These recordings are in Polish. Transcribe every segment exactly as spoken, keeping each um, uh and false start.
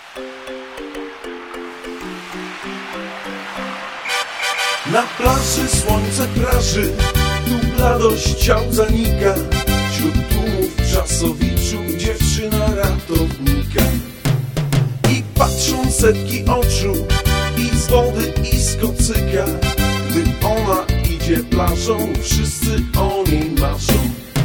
Na plaży słońce praży, tu bladość ciał zanika. Wśród tłumów czasowiczu dziewczyna ratownika. I patrzą setki oczu i z wody i z kocyka. Gdy ona idzie plażą, wszyscy o niej marzą.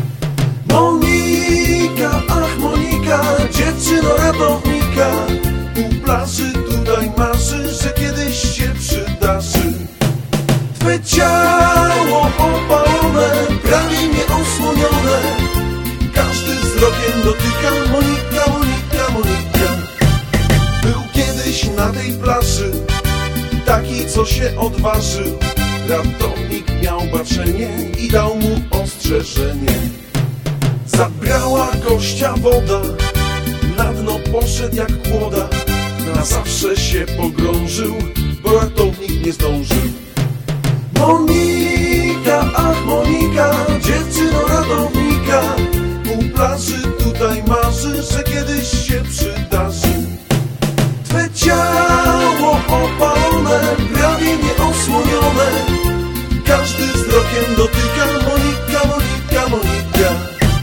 Monika, ach Monika, dziewczyno ratownika. U plaży tutaj marzy, że kiedyś się przydarzy. Twe ciało opalone, prawie nieosłonione, każdy wzrokiem dotyka. Monika, Monika, Monika. Był kiedyś na tej plaży taki, co się odważył. Ratownik miał baczenie i dał mu ostrzeżenie. Zabrała gościa woda, na dno poszedł jak kłoda. Na zawsze się pogrążył, bo ratownik nie zdążył. Monika, ach Monika, dziewczyno ratownika. U plaży tutaj marzy, że kiedyś się przydarzy. Twe ciało opalone, prawie nieosłonione, każdy wzrokiem dotyka. Monika, Monika, Monika.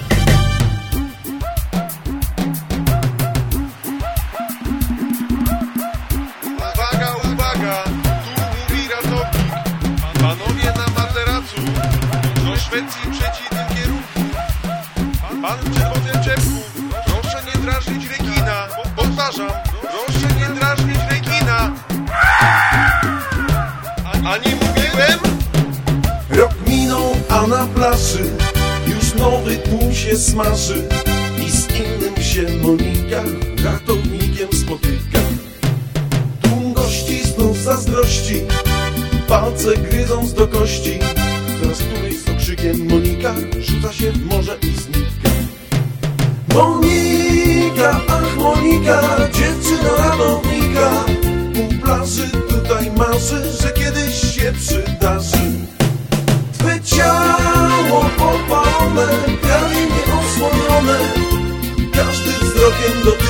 Uwaga, uwaga, tu mówi ratownik. Panowie na materacu, do Szwecji przeciwnym kierunku. Pan w czerwonym czepku, proszę nie drażnić rekina. Powtarzam, proszę nie drażnić rekina. A nie mówiłem? Rok minął, a na plaży już nowy tłum się smaży. I z innym się Monika ratownikiem spotyka. Tłum gości znów zazdrości, palce gryząc do kości. Teraz któryś z okrzykiem Monika rzuca się w morze i znika. Monika, ach Monika, dziewczyno ratownika. U plaży tutaj marzy, że kiedyś się przydarzy. Twe ciało opalone, prawie nieosłonione, każdy wzrokiem do